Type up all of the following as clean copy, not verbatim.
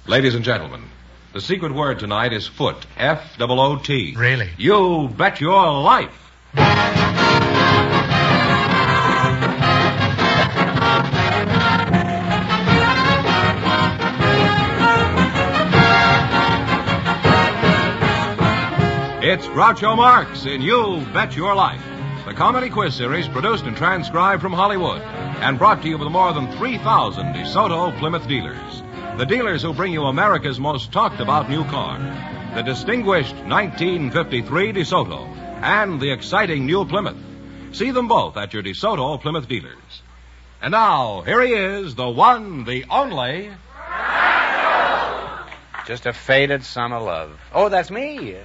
Ladies and gentlemen, the secret word tonight is foot. F-O-O-T. Really? You bet your life. It's Groucho Marx in You Bet Your Life, the comedy quiz series produced and transcribed from Hollywood and brought to you by more than 3,000 DeSoto Plymouth dealers. The dealers who bring you America's most talked-about new car, the distinguished 1953 DeSoto and the exciting new Plymouth. See them both at your DeSoto Plymouth dealers. And now, here he is, the one, the only... Just a faded summer love. Oh, that's me.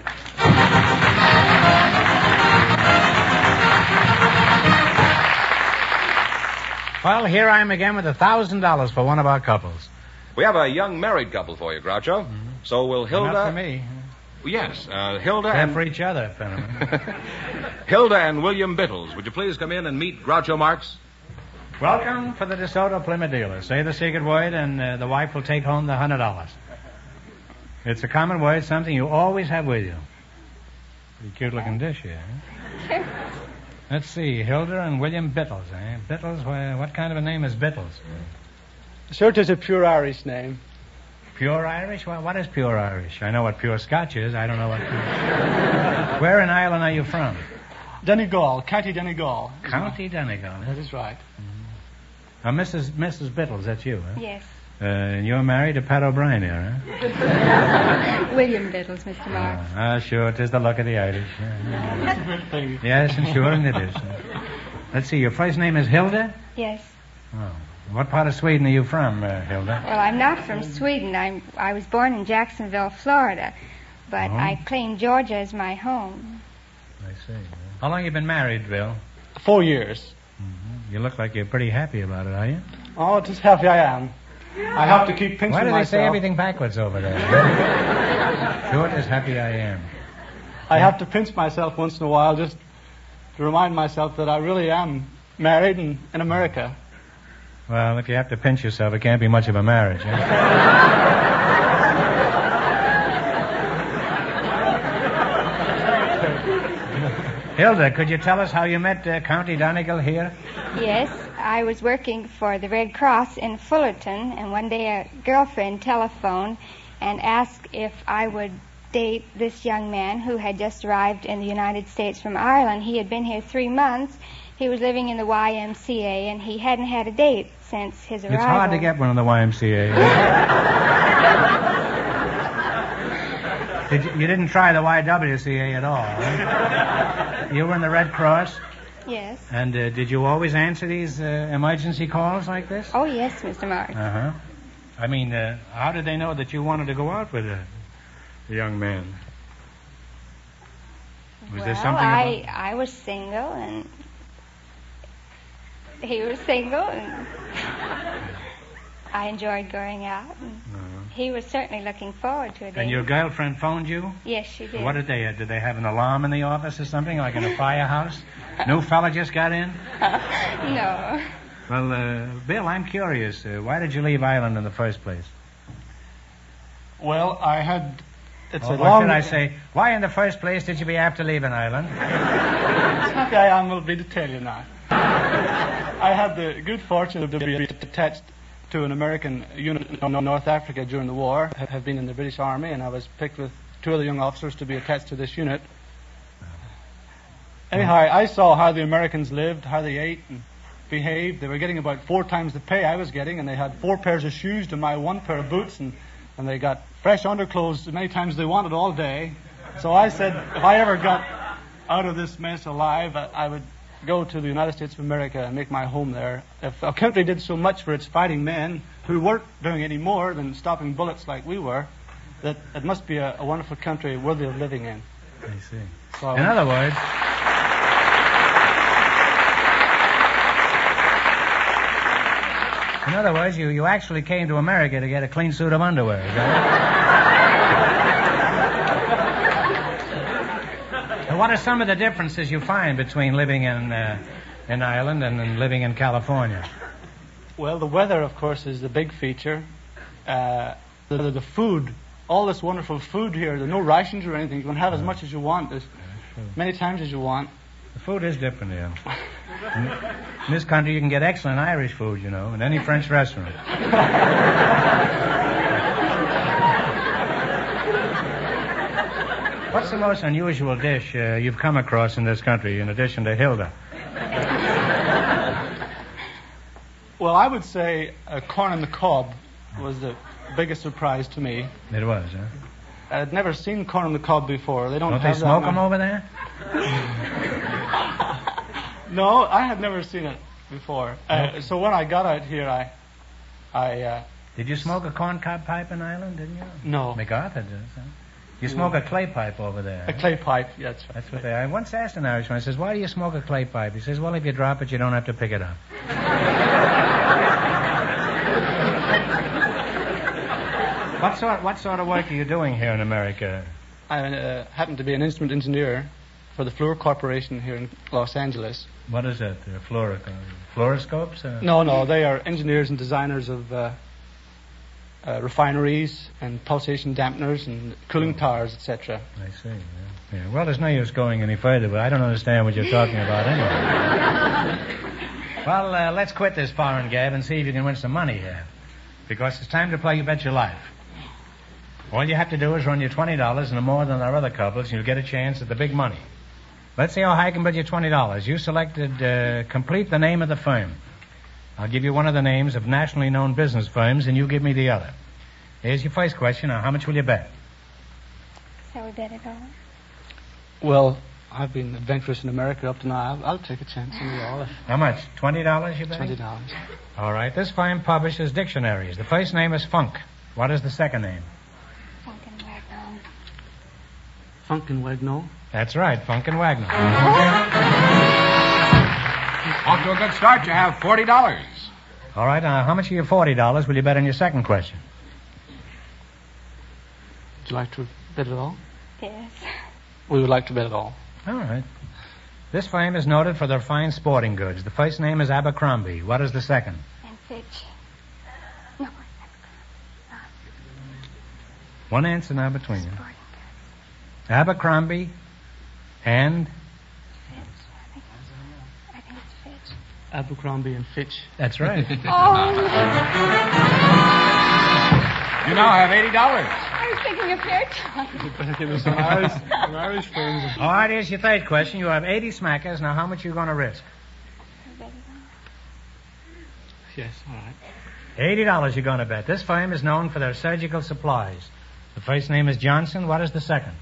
Well, here I am again with $1,000 for one of our couples. We have a young married couple for you, Groucho. Mm-hmm. So will Hilda... Not for me. Yes, Hilda They're and... for each other, Fenneman. Hilda and William Bittles, would you please come in and meet Groucho Marx? Welcome for the DeSoto Plymouth dealer. Say the secret word and the wife will take home the $100. It's a common word, something you always have with you. Pretty cute-looking dish here, huh? Let's see, Hilda and William Bittles, eh? Bittles, what kind of a name is Bittles? Sir, it is a pure Irish name. Pure Irish? Well, what is pure Irish? I know what pure Scotch is. I don't know what pure... Where in Ireland are you from? Donegal, County Donegal. County Donegal. That is right. Mrs. Bittles, that's you, huh? Yes. You're married to Pat O'Brien here, huh? William Bittles, Mr. Marx. Sure, it is the luck of the Irish. Yes, and sure it is. Let's see, your first name is Hilda? Yes. Oh. What part of Sweden are you from, Hilda? Well, I'm not from Sweden. I was born in Jacksonville, Florida, but I claim Georgia as my home. I see. How long have you been married, Bill? 4 years. Mm-hmm. You look like you're pretty happy about it, are you? Oh, just happy I am. I have to keep pinching myself. Why do they say everything backwards over there? Sure, it is happy I am. I have to pinch myself once in a while just to remind myself that I really am married and in America. Well, if you have to pinch yourself, it can't be much of a marriage, eh? Hilda, could you tell us how you met County Donegal here? Yes, I was working for the Red Cross in Fullerton, and one day a girlfriend telephoned and asked if I would date this young man who had just arrived in the United States from Ireland. He had been here 3 months. He was living in the YMCA, and he hadn't had a date since his arrival. It's hard to get one in the YMCA. You didn't try the YWCA at all, right? You were in the Red Cross? Yes. And did you always answer these emergency calls like this? Oh, yes, Mr. Marx. Uh-huh. I mean, how did they know that you wanted to go out with a young man? Was there something I was single, and he was single, and I enjoyed going out. And he was certainly looking forward to a date. And your girlfriend phoned you? Yes, she did. What did they have? Did they have an alarm in the office or something, like in a firehouse? New fella just got in? No. Well, Bill, I'm curious. Why did you leave Ireland in the first place? Well, I had... What should I say? Why in the first place did you be after leaving Ireland? Happy I am will be to tell you now. I had the good fortune of being attached to an American unit in North Africa during the war. I have been in the British Army, and I was picked with 2 other young officers to be attached to this unit. Anyhow, I saw how the Americans lived, how they ate and behaved. They were getting about 4 times the pay I was getting, and they had 4 pairs of shoes to my 1 pair of boots, and they got fresh underclothes as many times as they wanted all day. So I said, if I ever got out of this mess alive, I would go to the United States of America and make my home there. If a country did so much for its fighting men, who weren't doing any more than stopping bullets like we were, that it must be a wonderful country worthy of living in. I see. So, in other words... In other words, you actually came to America to get a clean suit of underwear, is that it? What are some of the differences you find between living in Ireland and living in California? Well, the weather, of course, is the big feature. the food, all this wonderful food here. There are no rations or anything. You can have as much as you want, as many times as you want. The food is different here. In this country, you can get excellent Irish food, in any French restaurant. What's the most unusual dish you've come across in this country, in addition to Hilda? Well, I would say corn on the cob was the biggest surprise to me. It was, huh? I'd never seen corn on the cob before. Don't they smoke them over there? No, I had never seen it before. So when I got out here, I Did you smoke a corncob pipe in Ireland, didn't you? No. MacArthur does, huh? You smoke a clay pipe over there. A clay pipe, yeah, that's right. That's what they... I once asked an Irishman, I says, why do you smoke a clay pipe? He says, well, if you drop it, you don't have to pick it up. What sort of work are you doing here in America? I happen to be an instrument engineer for the Fluor Corporation here in Los Angeles. What is that? Fluoroscopes? No, they are engineers and designers of refineries and pulsation dampeners and cooling towers, etc. I see. Yeah. Well, there's no use going any further, but I don't understand what you're talking about anyway. Well, let's quit this foreign gab and see if you can win some money here. Because it's time to play You Bet Your Life. All you have to do is run your $20 and more than our other couples, and you'll get a chance at the big money. Let's see how high I can bet you $20. You selected complete the name of the firm. I'll give you one of the names of nationally known business firms, and you give me the other. Here's your first question. Now, how much will you bet? Shall we bet it all? Well, I've been adventurous in America up to now. I'll take a chance on you all. How much? $20 you bet? $20. All right. This firm publishes dictionaries. The first name is Funk. What is the second name? Funk and Wagner. Funk and Wagner? That's right, Funk and Wagner. Off to a good start. You have $40. All right. Now, how much of your $40 will you bet on your second question? Would you like to bet it all? Yes. We would like to bet it all. All right. This firm is noted for their fine sporting goods. The first name is Abercrombie. What is the second? And Fitch. No. One answer now between you. Sporting goods. Abercrombie and... Fitch. I think it's Fitch. Abercrombie and Fitch. That's right. Oh, You now have $80. I was thinking of Fairchild. You better give us some Irish friends. All right, here's your third question. You have 80 smackers. Now, how much are you going to risk? Yes, all right. $80 you're going to bet. This firm is known for their surgical supplies. The first name is Johnson. What is the second?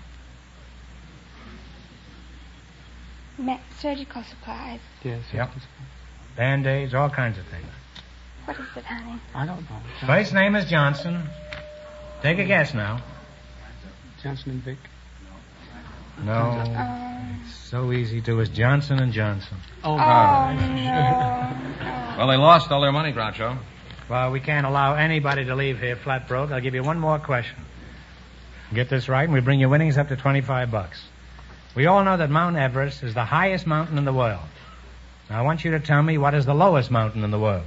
Surgical supplies. Yes. Yep. Band-Aids, all kinds of things. What is it, honey? I don't know. First name is Johnson. Take a guess now. Johnson and Vic. No. It's so easy to. It's Johnson and Johnson. Oh, No. Well, they lost all their money, Groucho. Well, we can't allow anybody to leave here flat broke. I'll give you one more question. Get this right, and we bring your winnings up to $25. We all know that Mount Everest is the highest mountain in the world. Now, I want you to tell me what is the lowest mountain in the world.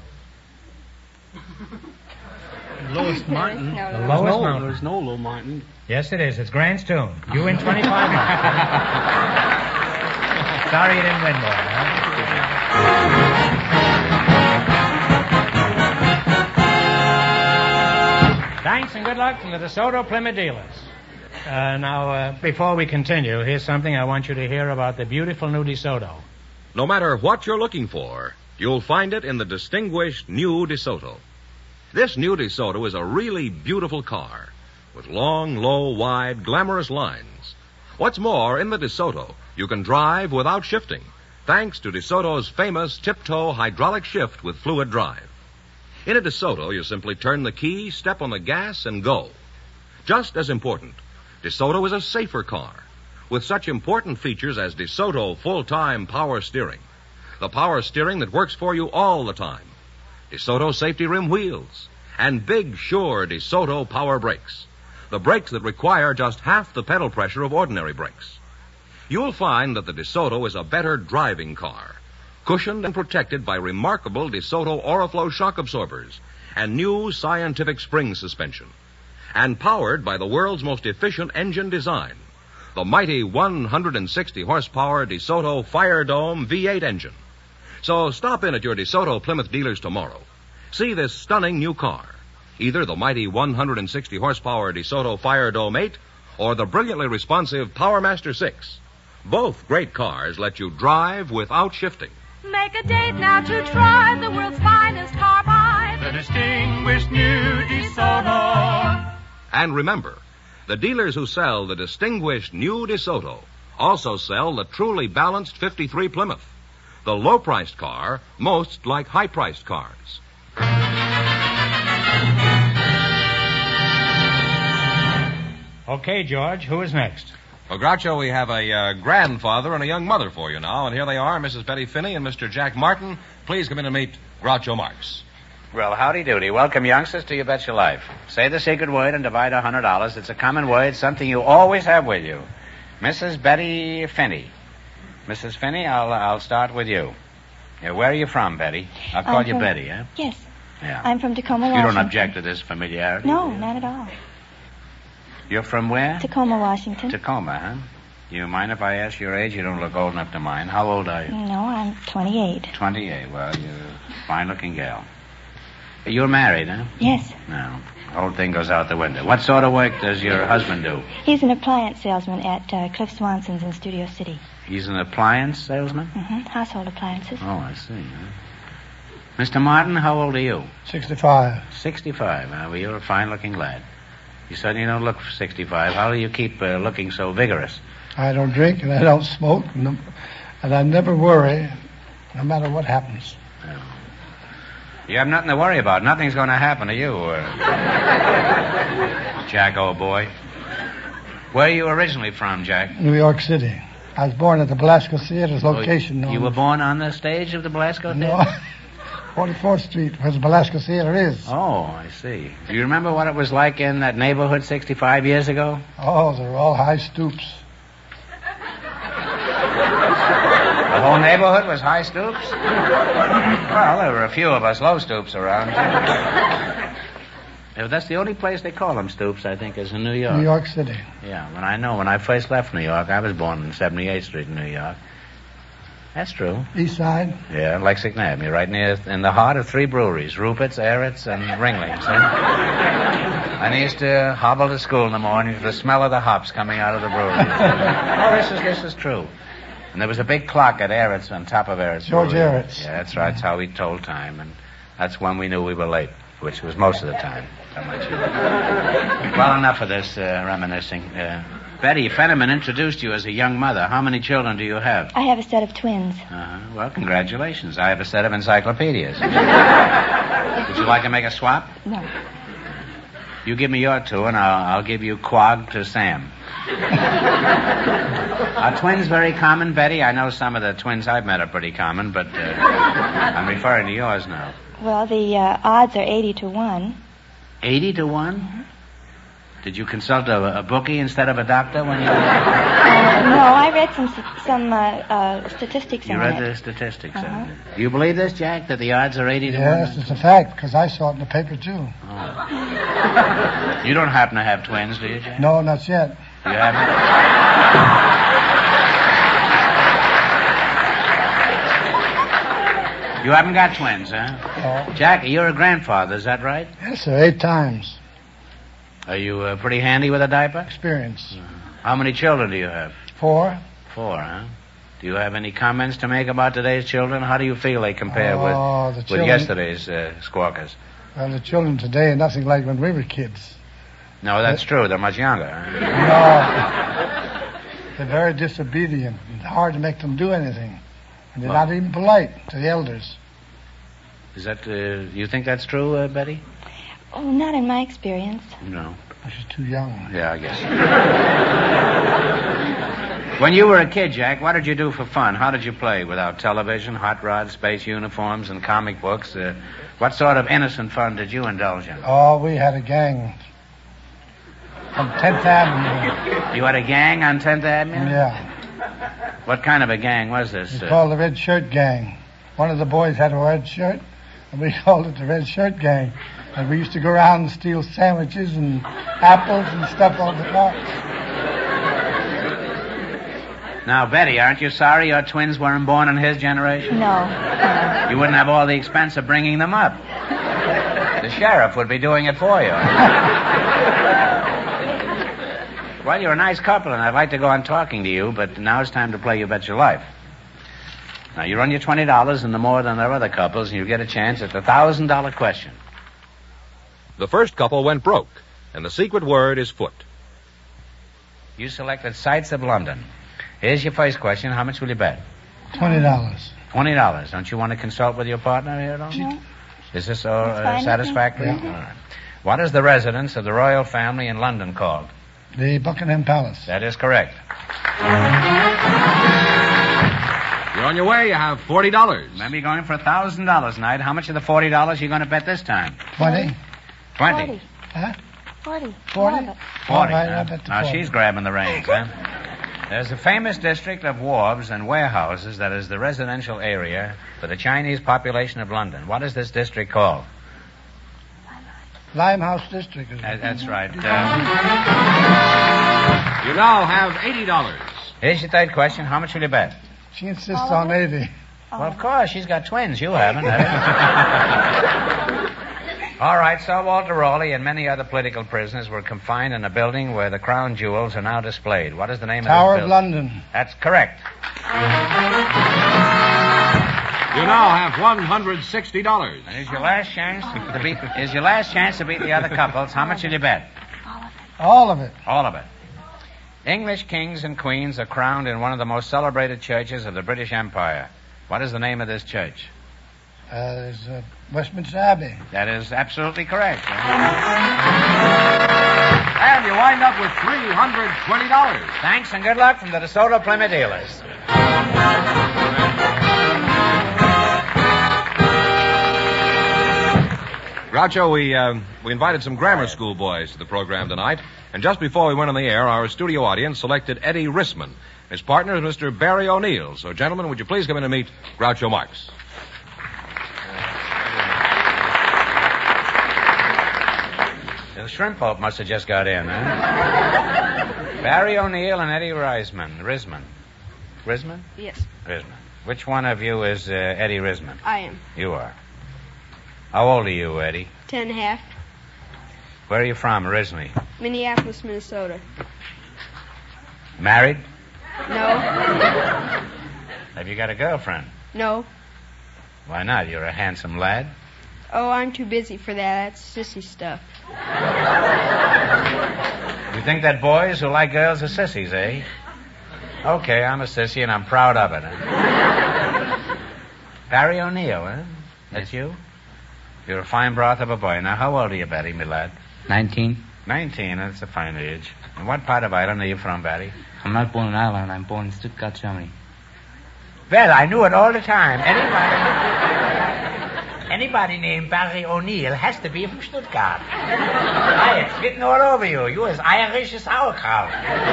Lowest mountain. No, The lowest mountain. There's no low mountain. Yes, it is. It's Grant's Tomb. You win $25. Sorry you didn't win more, huh? Thanks and good luck from the DeSoto Plymouth dealers. Now, before we continue, here's something I want you to hear about the beautiful new DeSoto. No matter what you're looking for, you'll find it in the distinguished new DeSoto. This new DeSoto is a really beautiful car with long, low, wide, glamorous lines. What's more, in the DeSoto, you can drive without shifting, thanks to DeSoto's famous tip-toe hydraulic shift with fluid drive. In a DeSoto, you simply turn the key, step on the gas, and go. Just as important, DeSoto is a safer car with such important features as DeSoto full-time power steering, the power steering that works for you all the time, DeSoto safety rim wheels, and big, sure DeSoto power brakes, the brakes that require just half the pedal pressure of ordinary brakes. You'll find that the DeSoto is a better driving car, cushioned and protected by remarkable DeSoto Oriflow shock absorbers and new scientific spring suspension. and powered by the world's most efficient engine design, the mighty 160 horsepower DeSoto Fire Dome V8 engine. So stop in at your DeSoto Plymouth dealers tomorrow. See this stunning new car, either the mighty 160 horsepower DeSoto Fire Dome 8 or the brilliantly responsive PowerMaster 6. Both great cars let you drive without shifting. Make a date now to try the world's finest carbide. The distinguished new DeSoto. And remember, the dealers who sell the distinguished new DeSoto also sell the truly balanced 53 Plymouth, the low-priced car most like high-priced cars. Okay, George, who is next? Well, Groucho, we have a grandfather and a young mother for you now, and here they are, Mrs. Betty Finney and Mr. Jack Martin. Please come in and meet Groucho Marx. Well, howdy doody. Welcome, youngsters, to You Bet Your Life. Say the secret word and divide $100. It's a common word, something you always have with you. Mrs. Betty Finney. Mrs. Finney, I'll start with you. Yeah, where are you from, Betty? I'll call you Betty, huh? Yes. Yeah. I'm from Tacoma, You Washington. don't object to this familiarity? No, not at all. You're from where? Tacoma, Washington. Tacoma, huh? You mind if I ask your age? You don't look old enough to mind. How old are you? No, I'm 28. 28. Well, you're a fine-looking gal. You're married, huh? Yes. No. The whole thing goes out the window. What sort of work does your husband do? He's an appliance salesman at Cliff Swanson's in Studio City. He's an appliance salesman? Mm-hmm. Household appliances. Oh, I see. Huh? Mr. Martin, how old are you? 65. 65. Well, you're a fine-looking lad. You certainly don't look 65. How do you keep looking so vigorous? I don't drink and I don't smoke, and I never worry, no matter what happens. Oh. You have nothing to worry about. Nothing's going to happen to you, Jack, old boy. Where are you originally from, Jack? New York City. I was born at the Belasco Theater's location. You were born on the stage of the Belasco Theater? No, 44th Street, where the Belasco Theater is. Oh, I see. Do you remember what it was like in that neighborhood 65 years ago? Oh, they were all high stoops. The whole neighborhood was high stoops? Well, there were a few of us low stoops around, too. That's the only place they call them stoops, I think, is in New York. New York City. Yeah, when I first left New York, I was born on 78th Street in New York. That's true. East Side? Yeah, Lexington Avenue, right in the heart of three breweries, Rupert's, Eretz, and Ringling's. And I used to hobble to school in the morning to the smell of the hops coming out of the brewery. Oh, this is true. And there was a big clock at Eretz, on top of Eretz. George Brewery. Eretz. Yeah, that's right. That's how he told time. And that's when we knew we were late, which was most of the time. Well, enough of this reminiscing. Betty Fenneman introduced you as a young mother. How many children do you have? I have a set of twins. Well, congratulations. I have a set of encyclopedias. Would you like to make a swap? No. You give me your two, and I'll give you Quag to Sam. Are twins very common, Betty? I know some of the twins I've met are pretty common, but I'm referring to yours now. Well, the odds are 80 to 1. 80 to 1? Mm-hmm. Did you consult a bookie instead of a doctor when you... No, I read some statistics on it. You read the statistics on it. Do you believe this, Jack, that the odds are 80 to 1? Yes, it's a fact, because I saw it in the paper, too. Oh. You don't happen to have twins, do you, Jack? No, not yet. You haven't? You haven't got twins, huh? No. Jack, you're a grandfather, is that right? Yes, sir, 8 times. Are you pretty handy with a diaper? Experience. How many children do you have? 4. 4, huh? Do you have any comments to make about today's children? How do you feel they compare with yesterday's squawkers? Well, the children today are nothing like when we were kids. No, that's true. They're much younger. Huh? No. They're very disobedient. It's hard to make them do anything. And they're not even polite to the elders. Is that, you think that's true, Betty? Oh, not in my experience. No. She's too young. Yeah, I guess. When you were a kid, Jack, what did you do for fun? How did you play? Without television, hot rods, space uniforms, and comic books? What sort of innocent fun did you indulge in? Oh, we had a gang from 10th Avenue. You had a gang on 10th Avenue? Yeah. What kind of a gang was this? It's called the Red Shirt Gang. One of the boys had a red shirt, and we called it the Red Shirt Gang. And we used to go around and steal sandwiches and apples and stuff off the box. Now, Betty, aren't you sorry your twins weren't born in his generation? No. You wouldn't have all the expense of bringing them up. The sheriff would be doing it for you. Well, you're a nice couple, and I'd like to go on talking to you, but now it's time to play You Bet Your Life. Now, you run your $20 and the more than their other couples, and you get a chance at the $1,000 question. The first couple went broke, and the secret word is foot. You selected Sights of London. Here's your first question. How much will you bet? $20. $20. Don't you want to consult with your partner here at all? No. Is this fine, satisfactory? yeah. All right. What is the residence of the royal family in London called? The Buckingham Palace. That is correct. You're on your way. You have $40. Remember, you're going for $1,000 tonight. How much of the $40 are you going to bet this time? 20? 20. Huh? 40. 40? All of it. 40. All right, huh? I bet the Now, 40. she's grabbing the reins, huh? There's a famous district of wharves and warehouses that is the residential area for the Chinese population of London. What is this district called? Limehouse District. Is it? That's right. You now have $80. Here's your third question. How much will you bet? She insists on 80. Well, of course, she's got twins. You haven't, have you? All right, Sir Walter Raleigh and many other political prisoners were confined in a building where the crown jewels are now displayed. What is the name Tower of this of building? London. That's correct. You now have $160. And here's your last chance to beat the other couples. How much will you bet? All of it. All of it. English kings and queens are crowned in one of the most celebrated churches of the British Empire. What is the name of this church? There's Westminster Abbey. That is absolutely correct. And you wind up with $320. Thanks and good luck from the DeSoto Plymouth dealers. Groucho, we invited some grammar school boys to the program tonight, and just before we went on the air, our studio audience selected Eddie Rissman. His partner is Mr. Barry O'Neill. So, gentlemen, would you please come in and meet Groucho Marx? The shrimp boat must have just got in, huh? Barry O'Neill and Eddie Risman. Risman? Yes, Risman. Which one of you is Eddie Risman? I am. You are. How old are you, Eddie? 10 and a half. Where are you from originally? Minneapolis, Minnesota. Married? No. Have you got a girlfriend? No. Why not? You're a handsome lad. Oh, I'm too busy for that. That's sissy stuff. You think that boys who like girls are sissies, eh? Okay, I'm a sissy and I'm proud of it. Huh? Barry O'Neill, huh? That's you? You're a fine broth of a boy. Now, how old are you, Barry, my lad? 19. 19, that's a fine age. And what part of Ireland are you from, Barry? I'm not born in Ireland. I'm born in Stuttgart, Germany. Well, I knew it all the time. Anybody named Barry O'Neill has to be from Stuttgart. Why, it's written all over you. You're as Irish as sauerkraut.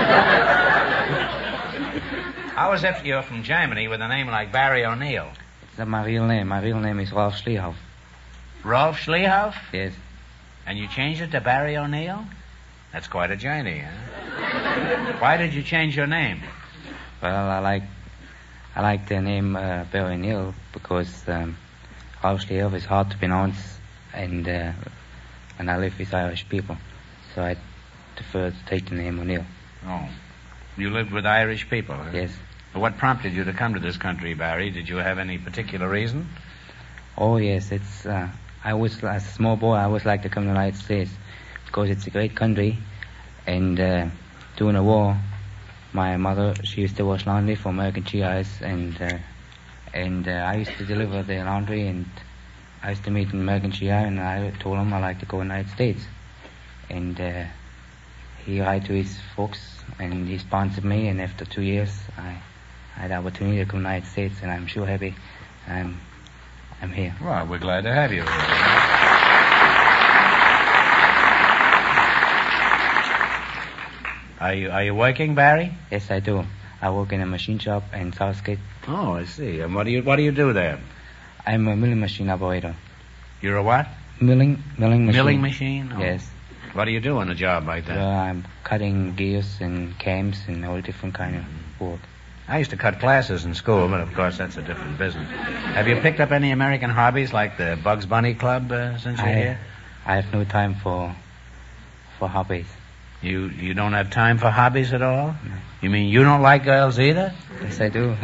How is it you're from Germany with a name like Barry O'Neill? It's not my real name. My real name is Rolf Schliehoff. Rolf Schliehoff? Yes. And you changed it to Barry O'Neill? That's quite a journey, huh? Why did you change your name? Well, I like the name Barry O'Neill because Rolf Schliehoff is hard to pronounce, and I live with Irish people, so I prefer to take the name O'Neill. Oh. You lived with Irish people, huh? Yes. What prompted you to come to this country, Barry? Did you have any particular reason? Oh, yes. It's I was, as a small boy, I always liked to come to the United States because it's a great country, and during the war, my mother, she used to wash laundry for American GIs, and I used to deliver the laundry, and I used to meet an American GI, and I told him I'd like to go to the United States. And he wrote to his folks, and he sponsored me, and after 2 years, I had the opportunity to come to the United States, and I'm sure happy I'm here. Well, we're glad to have you here. Are you working, Barry? Yes, I do. I work in a machine shop in Southgate. Oh, I see. And what do you do there? I'm a milling machine operator. You're a what? Milling machine. Milling machine? Oh. Yes. What do you do on a job like that? I'm cutting gears and cams and all different kind of work. I used to cut classes in school, but of course that's a different business. Have you picked up any American hobbies like the Bugs Bunny Club since you're here? I have no time for hobbies. You don't have time for hobbies at all? No. You mean you don't like girls either? Yes, I do.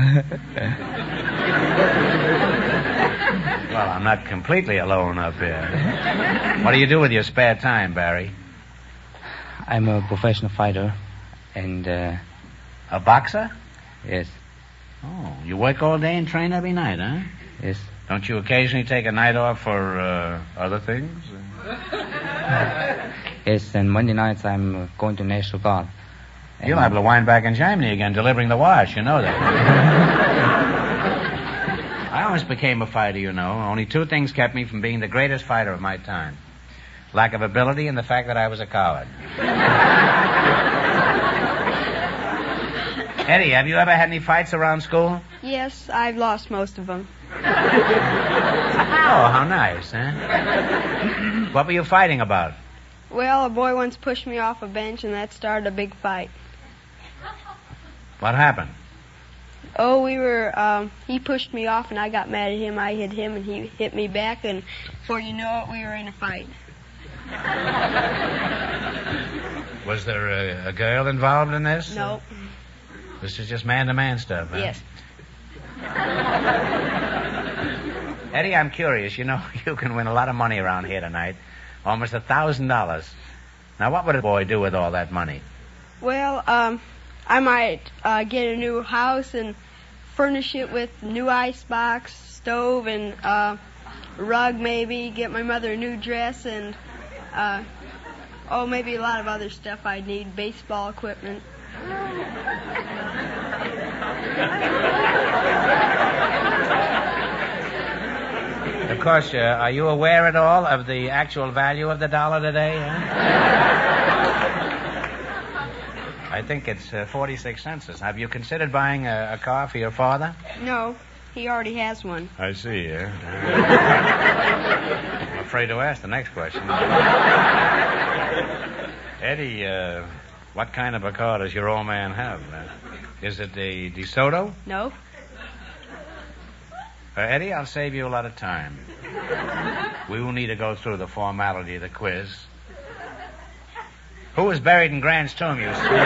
Well, I'm not completely alone up here. What do you do with your spare time, Barry? I'm a professional fighter and... A boxer? Yes. Oh, you work all day and train every night, huh? Yes. Don't you occasionally take a night off for other things? Yes, and Monday nights I'm going to National Guard. You'll have to wind back in Germany again, delivering the wash, you know that. I almost became a fighter, you know. Only two things kept me from being the greatest fighter of my time. Lack of ability and the fact that I was a coward. Eddie, have you ever had any fights around school? Yes, I've lost most of them. Oh, how nice, huh? What were you fighting about? Well, a boy once pushed me off a bench, and that started a big fight. What happened? Oh, he pushed me off, and I got mad at him. I hit him, and he hit me back, and before you know it, we were in a fight. Was there a girl involved in this? No. This is just man-to-man stuff, huh? Yes. Eddie, I'm curious. You know, you can win a lot of money around here tonight. Almost $1,000. Now, what would a boy do with all that money? Well, I might get a new house and furnish it with new icebox, stove, and rug maybe. Get my mother a new dress and, maybe a lot of other stuff I'd need. Baseball equipment. Of course, are you aware at all of the actual value of the dollar today? Huh? I think it's 46 cents. Have you considered buying a car for your father? No, he already has one. I see, yeah. I'm afraid to ask the next question. Eddie, what kind of a car does your old man have? Is it a DeSoto? No. Eddie, I'll save you a lot of time. We will need to go through the formality of the quiz. Who was buried in Grant's tomb, you see?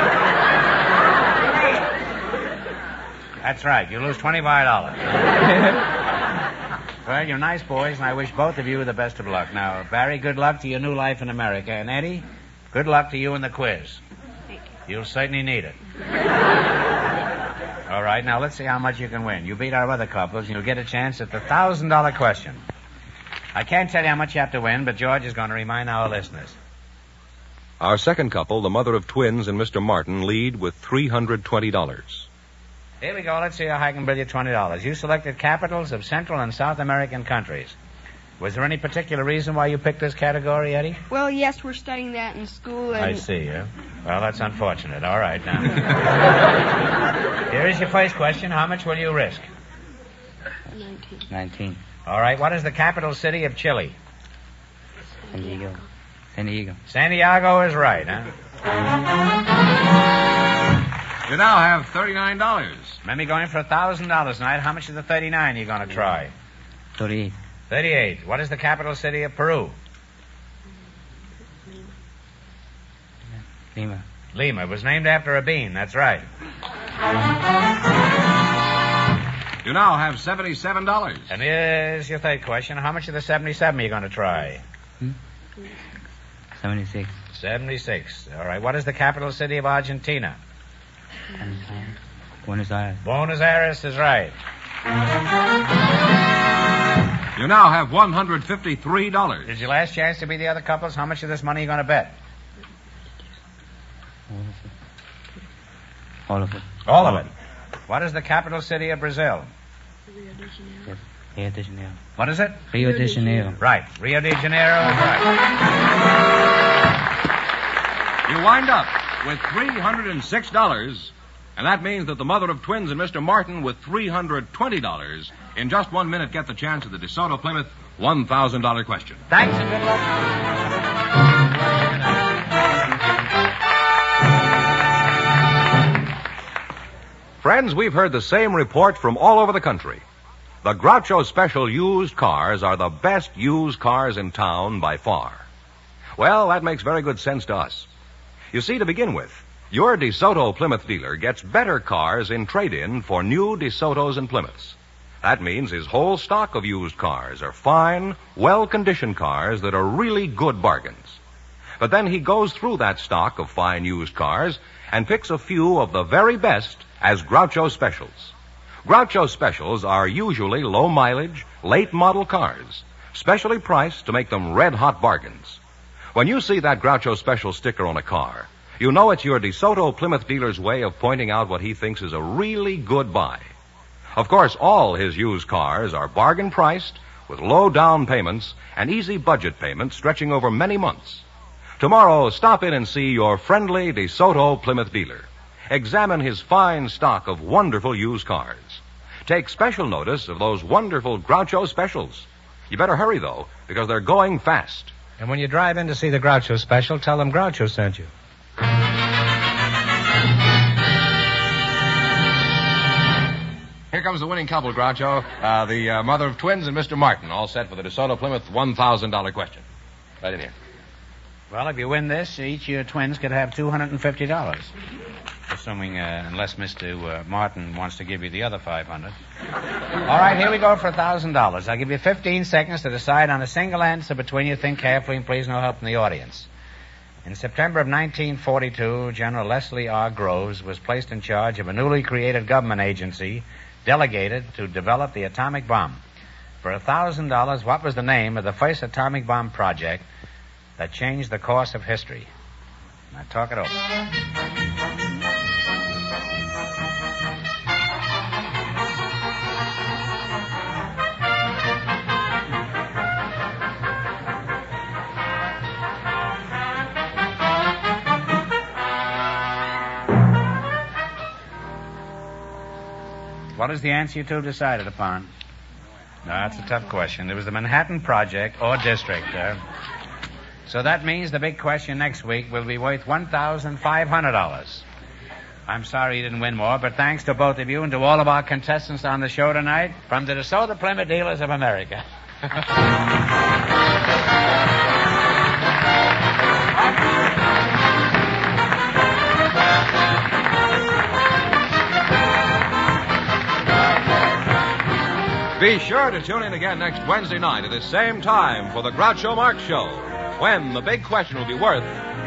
That's right. You lose $25. Well, you're nice boys, and I wish both of you the best of luck. Now, Barry, good luck to your new life in America. And Eddie, good luck to you in the quiz. Thank you. You'll certainly need it. All right, now let's see how much you can win. You beat our other couples, and you'll get a chance at the $1,000 question. I can't tell you how much you have to win, but George is going to remind our listeners. Our second couple, the mother of twins and Mr. Martin, lead with $320. Here we go. Let's see how I can bill you $20. You selected capitals of Central and South American countries. Was there any particular reason why you picked this category, Eddie? Well, yes, we're studying that in school. And I see, yeah. Well, that's unfortunate. All right, now. Here is your first question. How much will you risk? 19. All right. What is the capital city of Chile? San Diego. San Diego is right, huh? You now have $39. Remember, going for $1,000 tonight. How much of the 39 are you going to try? 38. 38. What is the capital city of Peru? Lima. Lima. It was named after a bean. That's right. You now have $77. And here's your third question. How much of the 77 are you going to try? 76. 76. All right. What is the capital city of Argentina? Buenos Aires. Buenos Aires is right. You now have $153. It's your last chance to be the other couples. How much of this money are you going to bet? All of it. All of it. What is the capital city of Brazil? Rio de Janeiro. What is it? Rio de Janeiro. Right. Rio de Janeiro is right. You wind up with $306, and that means that the mother of twins and Mr. Martin with $320 in just 1 minute get the chance of the DeSoto Plymouth $1,000 question. Thanks and good luck. Friends, we've heard the same report from all over the country. The Groucho Special used cars are the best used cars in town by far. Well, that makes very good sense to us. You see, to begin with, your DeSoto Plymouth dealer gets better cars in trade-in for new DeSotos and Plymouths. That means his whole stock of used cars are fine, well-conditioned cars that are really good bargains. But then he goes through that stock of fine used cars and picks a few of the very best as Groucho Specials. Groucho Specials are usually low-mileage, late-model cars, specially priced to make them red-hot bargains. When you see that Groucho Special sticker on a car, you know it's your DeSoto Plymouth dealer's way of pointing out what he thinks is a really good buy. Of course, all his used cars are bargain-priced with low down payments and easy budget payments stretching over many months. Tomorrow, stop in and see your friendly DeSoto Plymouth dealer. Examine his fine stock of wonderful used cars. Take special notice of those wonderful Groucho Specials. You better hurry, though, because they're going fast. And when you drive in to see the Groucho Special, tell them Groucho sent you. Here comes the winning couple, Groucho. The mother of twins and Mr. Martin, all set for the DeSoto Plymouth $1,000 question. Right in here. Well, if you win this, each of your twins could have $250. Assuming, unless Mr. Martin wants to give you the other $500. All right, here we go for $1,000. I'll give you 15 seconds to decide on a single answer between you. Think carefully, and please no help from the audience. In September of 1942, General Leslie R. Groves was placed in charge of a newly created government agency delegated to develop the atomic bomb. For $1,000, what was the name of the first atomic bomb project that changed the course of history? Now, talk it over. What is the answer you two decided upon? No, that's a tough question. It was the Manhattan Project or District. So that means the big question next week will be worth $1,500. I'm sorry you didn't win more, but thanks to both of you and to all of our contestants on the show tonight from the DeSoto Plymouth Dealers of America. Be sure to tune in again next Wednesday night at the same time for the Groucho Marx Show, when the big question will be worth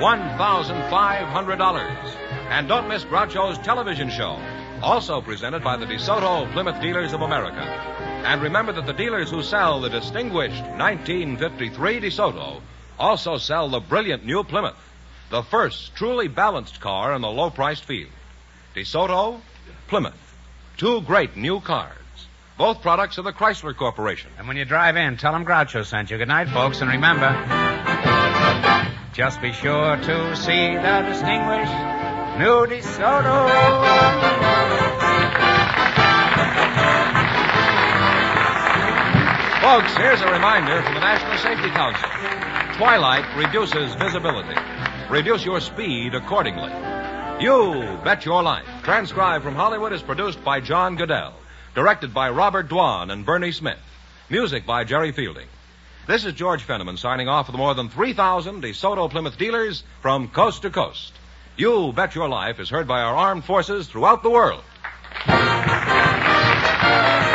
$1,500. And don't miss Groucho's television show, also presented by the DeSoto Plymouth Dealers of America. And remember that the dealers who sell the distinguished 1953 DeSoto also sell the brilliant new Plymouth, the first truly balanced car in the low-priced field. DeSoto, Plymouth, two great new cars. Both products of the Chrysler Corporation. And when you drive in, tell them Groucho sent you. Good night, folks, and remember, just be sure to see the distinguished new DeSoto. Folks, here's a reminder from the National Safety Council. Twilight reduces visibility. Reduce your speed accordingly. You Bet Your Life, transcribed from Hollywood, is produced by John Goodell. Directed by Robert Dwan and Bernie Smith. Music by Jerry Fielding. This is George Fenneman signing off with more than 3,000 DeSoto Plymouth dealers from coast to coast. You Bet Your Life is heard by our armed forces throughout the world.